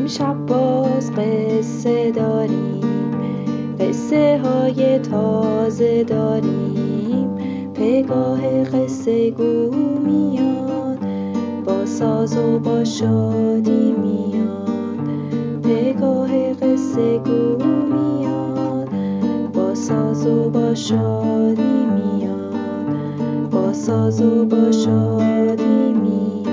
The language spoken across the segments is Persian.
امشب باز قصه داریم، قصه های تازه داریم. پگاه قصه گو میاد، با ساز و با شادی میاد. پگاه قصه گو میاد، با ساز و با شادی میاد. با ساز و با شادی میاد.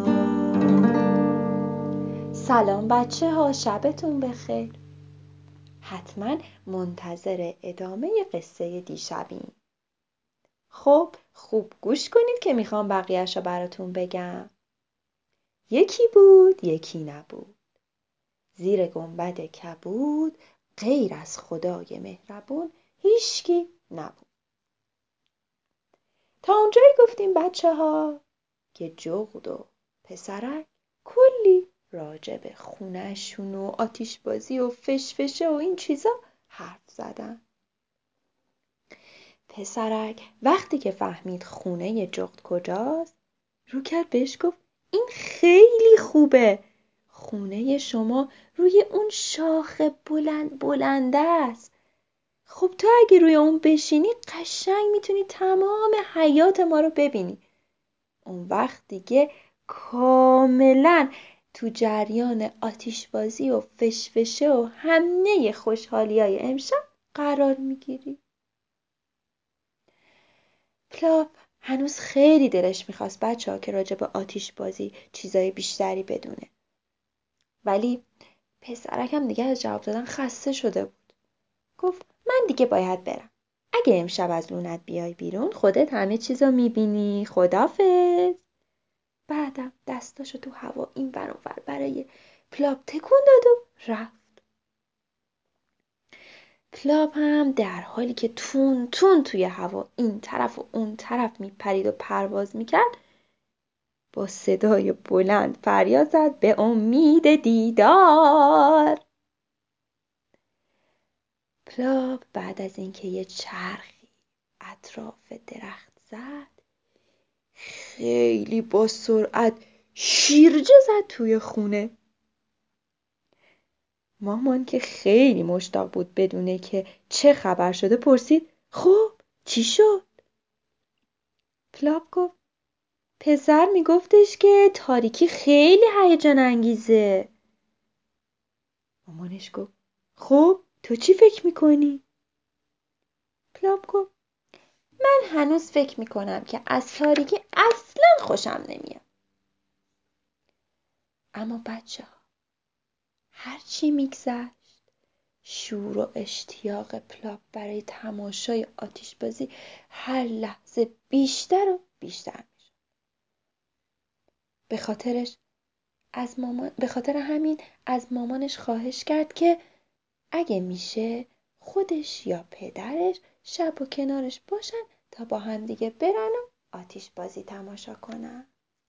سلام بچه ها، شبتون بخیر. حتما منتظر ادامه قصه دیشبیم. خب خوب گوش کنید که میخوام بقیه‌شو براتون بگم. یکی بود یکی نبود، زیر گنبد کبود، غیر از خدای مهربون هیچکی نبود. تا اونجایی گفتیم بچه ها که جغد و پسرک کلی راجع به خونه‌شون و آتیشبازی و فشفشه و این چیزا حرف زدن. پسرک وقتی که فهمید خونه جغد کجاست، رو کرد بهش گفت این خیلی خوبه. خونه شما روی اون شاخ بلند است. خب تو اگه روی اون بشینی قشنگ میتونی تمام حیات ما رو ببینی. اون وقت دیگه کاملا تو جریان آتیشبازی و فشفشه و همه خوشحالی‌های امشب قرار میگیری. پلاپ هنوز خیلی دلش میخواست بچه‌ها که راجع به آتیشبازی چیزای بیشتری بدونه. ولی پسرک هم دیگه از جواب دادن خسته شده بود. گفت من دیگه باید برم. اگه امشب از لونت بیای بیرون خودت همه چیزو میبینی. خدافظ. بعدم دستاشو تو هوا این ور اون ور برای پلاپ تکون داد و رفت. پلاپ هم در حالی که تون تون توی هوا این طرف و اون طرف میپرید و پرواز میکرد، با صدای بلند فریاد زد به امید دیدار. پلاپ بعد از اینکه یه چرخی اطراف درخت زد، خیلی با سرعت شیرجه زد توی خونه. مامان که خیلی مشتاق بود بدونه که چه خبر شده پرسید خب چی شد؟ پلاپ گفت پسر میگفتش که تاریکی خیلی هیجان انگیزه. مامانش گفت خب تو چی فکر میکنی؟ پلاپ گفت من هنوز فکر میکنم که از تاریکی اصلا خوشم نمیاد. اما بچه ها هرچی میگذشت شور و اشتیاق پلاپ برای تماشای آتیشبازی هر لحظه بیشتر و بیشتر میشد. به خاطر همین از مامانش خواهش کرد که اگه میشه خودش یا پدرش شب و کنارش باشن تا با هم دیگه برن و آتیشبازی تماشا کنن.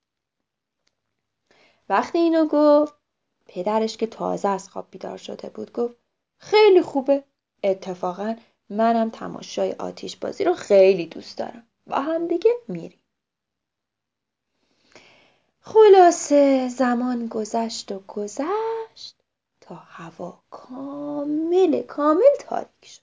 وقتی اینو گفت، پدرش که تازه از خواب بیدار شده بود گفت خیلی خوبه. اتفاقا منم تماشای آتیشبازی رو خیلی دوست دارم. با هم دیگه میریم. خلاصه زمان گذشت و گذشت تا هوا کامل تاریک شد.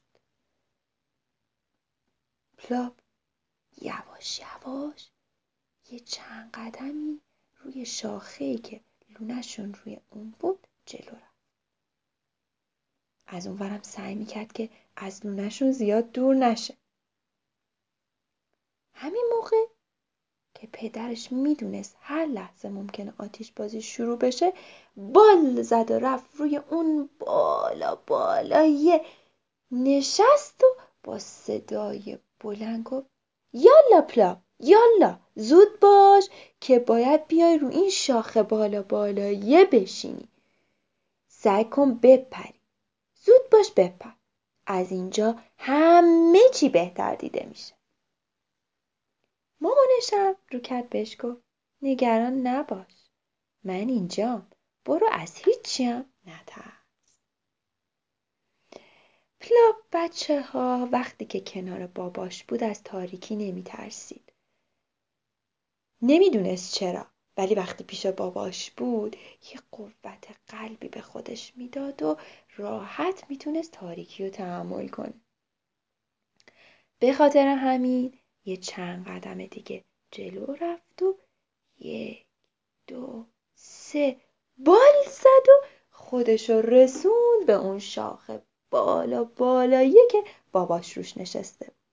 پلاپ یواش یواش یه چند قدمی روی شاخه‌ای که لونه‌شون روی اون بود جلو رفت. از اون ورم سعی میکرد که از لونه‌شون زیاد دور نشه. همین موقع که پدرش میدونست هر لحظه ممکنه آتیشبازی شروع بشه، بال زد و رفت روی اون بالاییه نشست و با صدای بلند گفت یالا پلاپ یالا زود باش که باید بیای رو این شاخه بالاییه بشینی. سعی کن بپری. زود باش بپر. از اینجا همه چی بهتر دیده میشه. مامانشم رو کرد بهش گفت نگران نباش. من اینجام. برو از هیچیم نترس. پلاپ بچه ها وقتی که کنار باباش بود از تاریکی نمی ترسید. نمی دونست چرا. ولی وقتی پیش باباش بود یه قوت قلبی به خودش میداد و راحت میتونست تاریکی رو تحمل کنه. به خاطر همین یه چند قدم دیگه جلو رفت و 1 2 3 بال زد و خودشو رسوند به اون شاخه بالایی که باباش روش نشسته بود.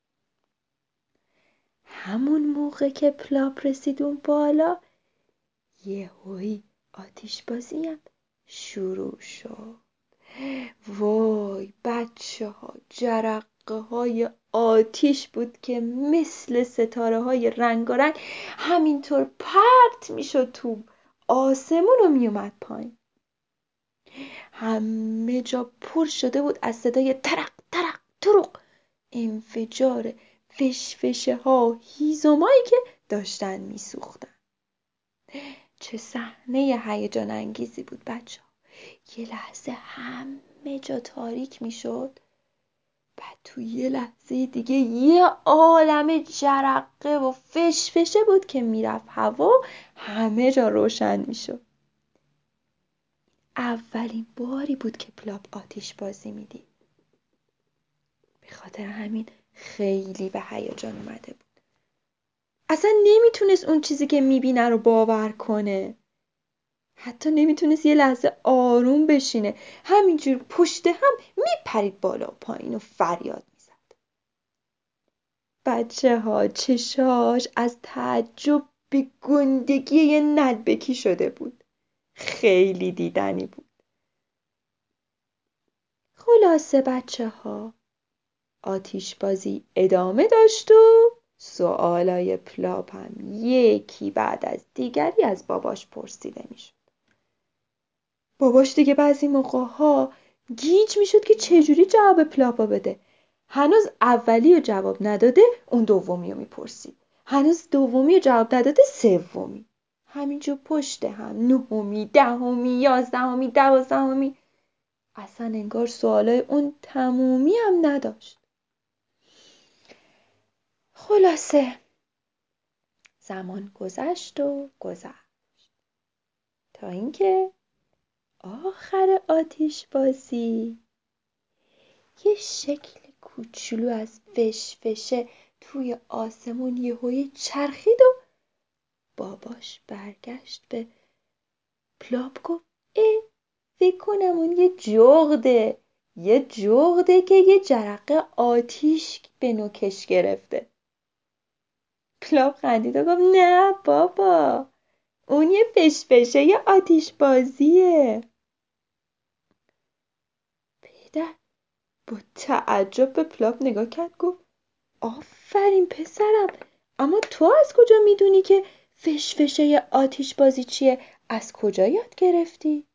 همون موقع که پلاپ رسید اون بالا یهویی آتیش بازی هم شروع شد. وای بچه ها، جرقه های آتیش بود که مثل ستاره های رنگارنگ همینطور پرت میشد تو آسمون و میومد پایین. همه جا پر شده بود از صدای ترق ترق ترق، انفجار فشفشه ها هیزمایی که داشتن میسوختن. چه صحنه هیجان انگیزی بود بچه ها. یه لحظه همه جا تاریک میشد، بعد تو یه لحظه دیگه یه عالم جرقه و فشفشه بود که میرفت هوا، همه جا روشن میشد. اولین باری بود که پلاپ آتیش بازی میدید. به خاطر همین خیلی به هیجان اومده بود. اصلا نمیتونست اون چیزی که میبینه رو باور کنه. حتی نمیتونست یه لحظه آروم بشینه. همینجور پشت هم میپرید بالا و پایین و فریاد میزد. بچه ها چشاش از تعجب به گندگی یه نلبکی شده بود. خیلی دیدنی بود. خلاصه بچه ها، آتیش بازی ادامه داشت و سوالای پلاپ هم یکی بعد از دیگری از باباش پرسیده میشد. باباش دیگه بعضی موقع‌ها گیج میشد که چجوری جواب پلاپا بده. هنوز اولی رو جواب نداده اون دومی رو میپرسید. هنوز دومی رو جواب نداده سومی. همینجور پشت هم 9می 10می 11می 12می. اصلا انگار سوالای اون تمومی هم نداشت. خلاصه زمان گذشت و گذشت تا اینکه آخر آتیش بازی یه شکل کوچولو از فشفشه توی آسمون یهویی چرخید و باباش برگشت به پلاپ گفت فکر کنم اون یه جغده که یه جرقه آتیش به نوکش گرفته. پلاپ خندید و گفت نه بابا، اون یه فشفشه یه آتیش بازیه. پدر با تعجب به پلاپ نگاه کرد، گفت آفرین پسرم، اما تو از کجا میدونی که فشفشه آتیش بازی چیه؟ از کجا یاد گرفتی؟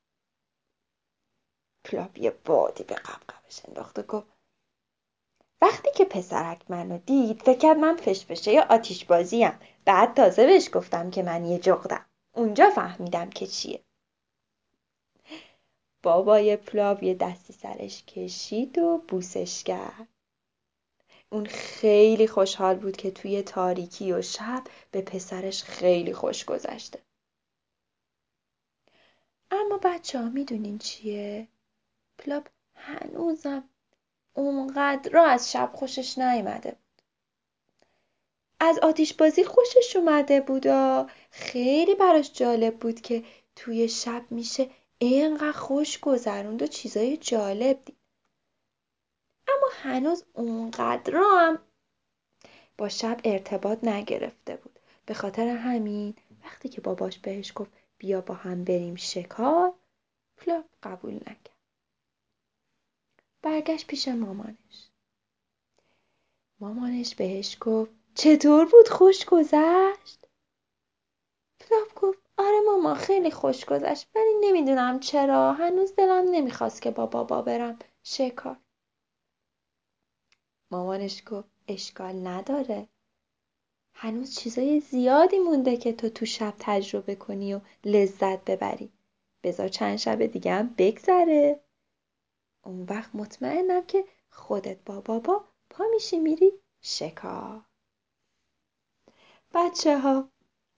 پلاپ یه بادی به قبقبش انداخت و گفت وقتی که پسرک منو دید فکر کرد من فشفشه آتیش بازیم. بعد تازه بهش گفتم که من یه جغدم. اونجا فهمیدم که چیه. بابای پلاپ یه دستی سرش کشید و بوسش کرد. اون خیلی خوشحال بود که توی تاریکی و شب به پسرش خیلی خوش گذشته. اما بچه ها میدونین چیه؟ پلاپ هنوزم اونقدر را از شب خوشش نیامده بود. از آتیش بازی خوشش اومده بود و خیلی براش جالب بود که توی شب میشه اینقدر خوش گذروند و چیزای جالب دید. اما هنوز اونقدر هم با شب ارتباط نگرفته بود. به خاطر همین وقتی که باباش بهش گفت بیا با هم بریم شکار، پلاپ قبول نکرد. برگشت پیش مامانش. مامانش بهش گفت چطور بود، خوش گذشت؟ پلاپ گفت آره مامان خیلی خوش گذشت، ولی نمیدونم چرا هنوز دلم نمیخواست که با بابا برم شکار. مامانش گفت اشکال نداره، هنوز چیزای زیادی مونده که تو شب تجربه کنی و لذت ببری. بذار چند شب دیگه هم بگذره. اون وقت مطمئنم که خودت با بابا پا میشی میری شکار. بچه ها